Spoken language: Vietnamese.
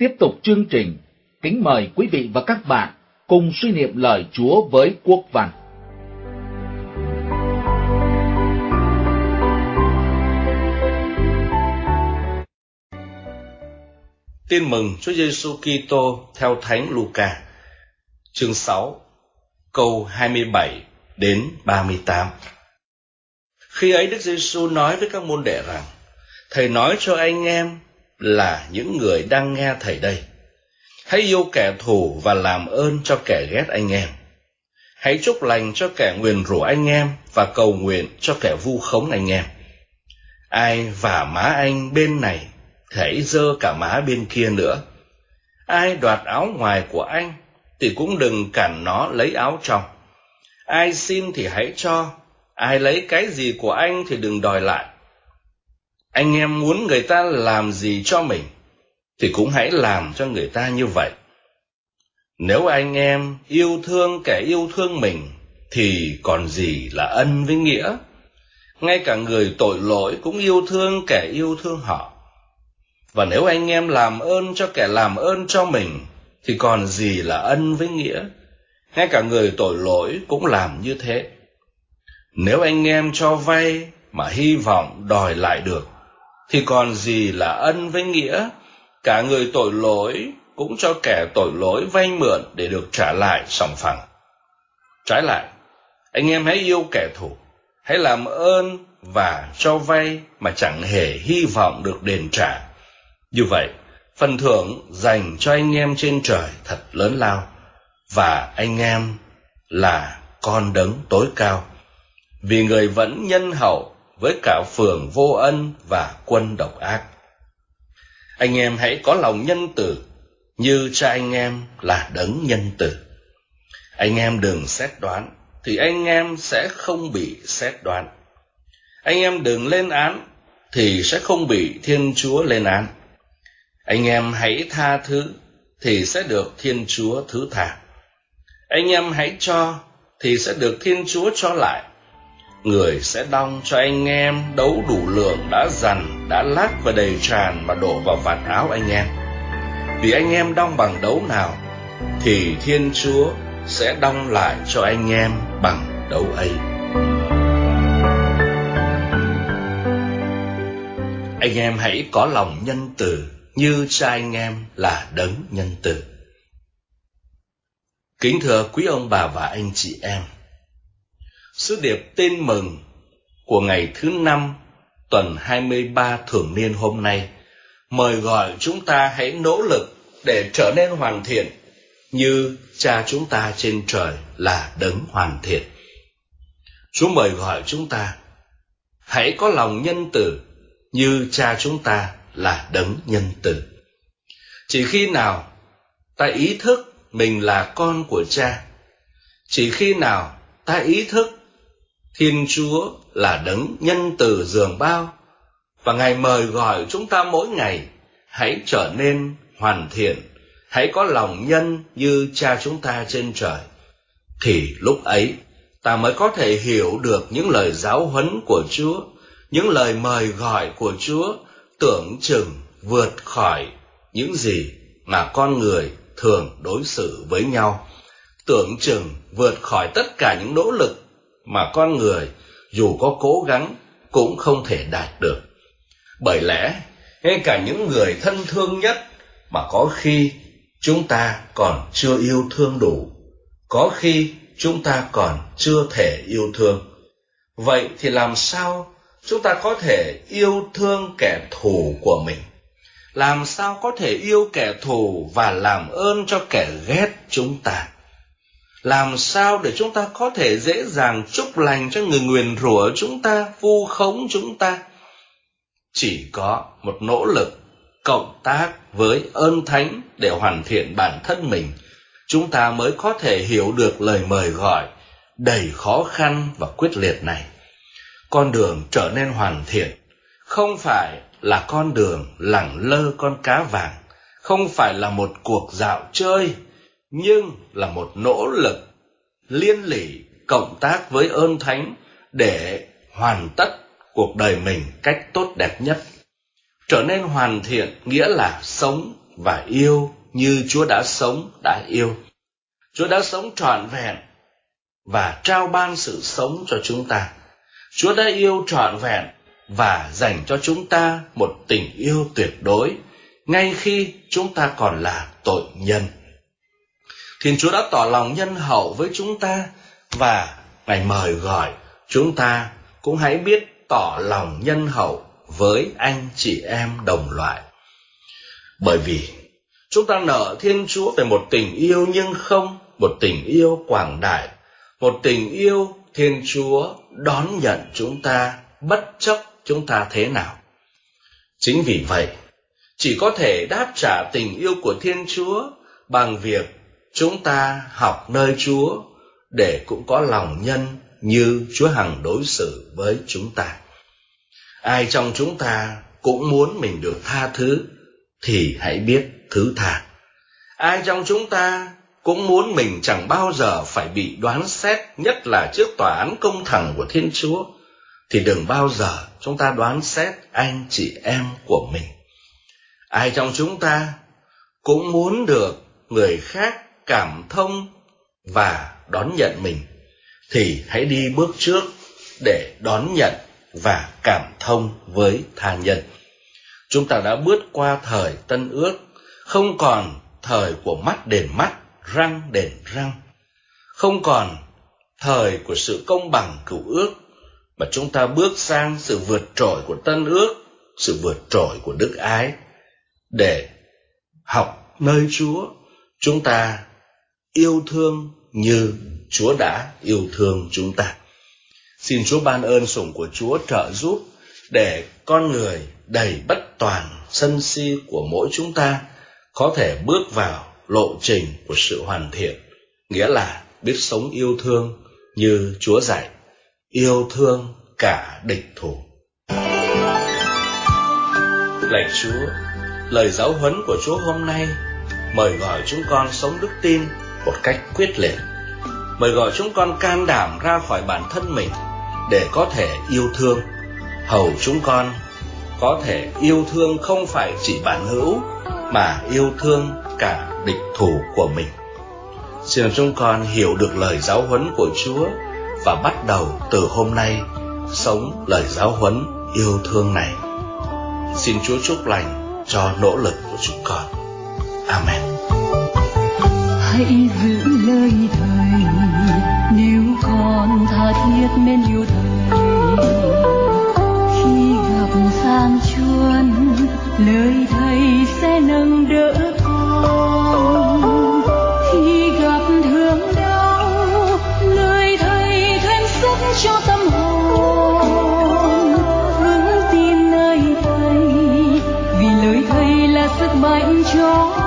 Tiếp tục chương trình, kính mời quý vị và các bạn cùng suy niệm lời Chúa với Quốc Văn. Tin mừng Chúa Giêsu Kitô theo Thánh Luca, chương 6, câu 27 đến 38. Khi ấy Đức Giêsu nói với các môn đệ rằng: Thầy nói cho anh em là những người đang nghe Thầy đây, hãy yêu kẻ thù và làm ơn cho kẻ ghét anh em. Hãy chúc lành cho kẻ nguyền rủa anh em và cầu nguyện cho kẻ vu khống anh em. Ai vả má anh bên này, hãy giơ cả má bên kia nữa. Ai đoạt áo ngoài của anh thì cũng đừng cản nó lấy áo trong. Ai xin thì hãy cho, ai lấy cái gì của anh thì đừng đòi lại. Anh em muốn người ta làm gì cho mình thì cũng hãy làm cho người ta như vậy. Nếu anh em yêu thương kẻ yêu thương mình thì còn gì là ân với nghĩa. Ngay cả người tội lỗi cũng yêu thương kẻ yêu thương họ. Và nếu anh em làm ơn cho kẻ làm ơn cho mình thì còn gì là ân với nghĩa. Ngay cả người tội lỗi cũng làm như thế. Nếu anh em cho vay mà hy vọng đòi lại được thì còn gì là ân với nghĩa. Cả người tội lỗi cũng cho kẻ tội lỗi vay mượn để được trả lại sòng phẳng. Trái lại, anh em hãy yêu kẻ thù, hãy làm ơn và cho vay mà chẳng hề hy vọng được đền trả. Như vậy, phần thưởng dành cho anh em trên trời thật lớn lao, và anh em là con đấng tối cao, vì người vẫn nhân hậu với cả phường vô ân và quân độc ác. Anh em hãy có lòng nhân từ, như cha anh em là đấng nhân từ. Anh em đừng xét đoán, thì anh em sẽ không bị xét đoán. Anh em đừng lên án, thì sẽ không bị Thiên Chúa lên án. Anh em hãy tha thứ, thì sẽ được Thiên Chúa thứ tha. Anh em hãy cho, thì sẽ được Thiên Chúa cho lại. Người sẽ đong cho anh em đấu đủ lượng đã dằn, đã lát và đầy tràn mà đổ vào vạt áo anh em. Vì anh em đong bằng đấu nào, thì Thiên Chúa sẽ đong lại cho anh em bằng đấu ấy. Anh em hãy có lòng nhân từ, như cha anh em là đấng nhân từ. Kính thưa quý ông bà và anh chị em, sứ điệp tin mừng của ngày thứ 5 tuần 23 thường niên hôm nay mời gọi chúng ta hãy nỗ lực để trở nên hoàn thiện như cha chúng ta trên trời là đấng hoàn thiện. Chúa mời gọi chúng ta hãy có lòng nhân từ như cha chúng ta là đấng nhân từ. Chỉ khi nào ta ý thức mình là con của cha, chỉ khi nào ta ý thức Thiên Chúa là đấng nhân từ dường bao, và Ngài mời gọi chúng ta mỗi ngày hãy trở nên hoàn thiện, hãy có lòng nhân như cha chúng ta trên trời, thì lúc ấy ta mới có thể hiểu được những lời giáo huấn của Chúa, những lời mời gọi của Chúa tưởng chừng vượt khỏi những gì mà con người thường đối xử với nhau, tưởng chừng vượt khỏi tất cả những nỗ lực mà con người dù có cố gắng cũng không thể đạt được. Bởi lẽ ngay cả những người thân thương nhất mà có khi chúng ta còn chưa yêu thương đủ, có khi chúng ta còn chưa thể yêu thương. Vậy thì làm sao chúng ta có thể yêu thương kẻ thù của mình? Làm sao có thể yêu kẻ thù và làm ơn cho kẻ ghét chúng ta? Làm sao để chúng ta có thể dễ dàng chúc lành cho người nguyền rủa chúng ta, vu khống chúng ta? Chỉ có một nỗ lực cộng tác với ơn thánh để hoàn thiện bản thân mình, chúng ta mới có thể hiểu được lời mời gọi đầy khó khăn và quyết liệt này. Con đường trở nên hoàn thiện không phải là con đường lẳng lơ con cá vàng, không phải là một cuộc dạo chơi, nhưng là một nỗ lực liên lỉ cộng tác với ơn thánh để hoàn tất cuộc đời mình cách tốt đẹp nhất. Trở nên hoàn thiện nghĩa là sống và yêu như Chúa đã sống, đã yêu. Chúa đã sống trọn vẹn và trao ban sự sống cho chúng ta. Chúa đã yêu trọn vẹn và dành cho chúng ta một tình yêu tuyệt đối, ngay khi chúng ta còn là tội nhân. Thiên Chúa đã tỏ lòng nhân hậu với chúng ta, và Ngài mời gọi chúng ta cũng hãy biết tỏ lòng nhân hậu với anh chị em đồng loại. Bởi vì chúng ta nợ Thiên Chúa về một tình yêu nhưng không một tình yêu quảng đại, một tình yêu Thiên Chúa đón nhận chúng ta bất chấp chúng ta thế nào. Chính vì vậy, chỉ có thể đáp trả tình yêu của Thiên Chúa bằng việc chúng ta học nơi Chúa để cũng có lòng nhân như Chúa hằng đối xử với chúng ta. Ai trong chúng ta cũng muốn mình được tha thứ thì hãy biết thứ tha. Ai trong chúng ta cũng muốn mình chẳng bao giờ phải bị đoán xét, nhất là trước tòa án công thẳng của Thiên Chúa, thì đừng bao giờ chúng ta đoán xét anh chị em của mình. Ai trong chúng ta cũng muốn được người khác cảm thông và đón nhận mình, thì hãy đi bước trước để đón nhận và cảm thông với tha nhân. Chúng ta đã bước qua thời Tân Ước, không còn thời của mắt đền mắt, răng đền răng, không còn thời của sự công bằng cựu ước, mà chúng ta bước sang sự vượt trội của Tân Ước, sự vượt trội của đức ái. Để học nơi Chúa, chúng ta yêu thương như Chúa đã yêu thương chúng ta. Xin Chúa ban ơn sủng của Chúa trợ giúp để con người đầy bất toàn sân si của mỗi chúng ta có thể bước vào lộ trình của sự hoàn thiện, nghĩa là biết sống yêu thương như Chúa dạy, yêu thương cả địch thủ. Lạy Chúa, lời giáo huấn của Chúa hôm nay mời gọi chúng con sống đức tin một cách quyết liệt, mời gọi chúng con can đảm ra khỏi bản thân mình để có thể yêu thương, hầu chúng con có thể yêu thương không phải chỉ bản hữu mà yêu thương cả địch thủ của mình. Xin chúng con hiểu được lời giáo huấn của Chúa và bắt đầu từ hôm nay sống lời giáo huấn yêu thương này. Xin Chúa chúc lành cho nỗ lực của chúng con. Amen. Hãy giữ lời Thầy, nếu con tha thiết mến yêu Thầy. Khi gặp gian truân, lời Thầy sẽ nâng đỡ con. Khi gặp thương đau, lời Thầy thêm sức cho tâm hồn. Vững tin nơi Thầy, vì lời Thầy là sức mạnh cho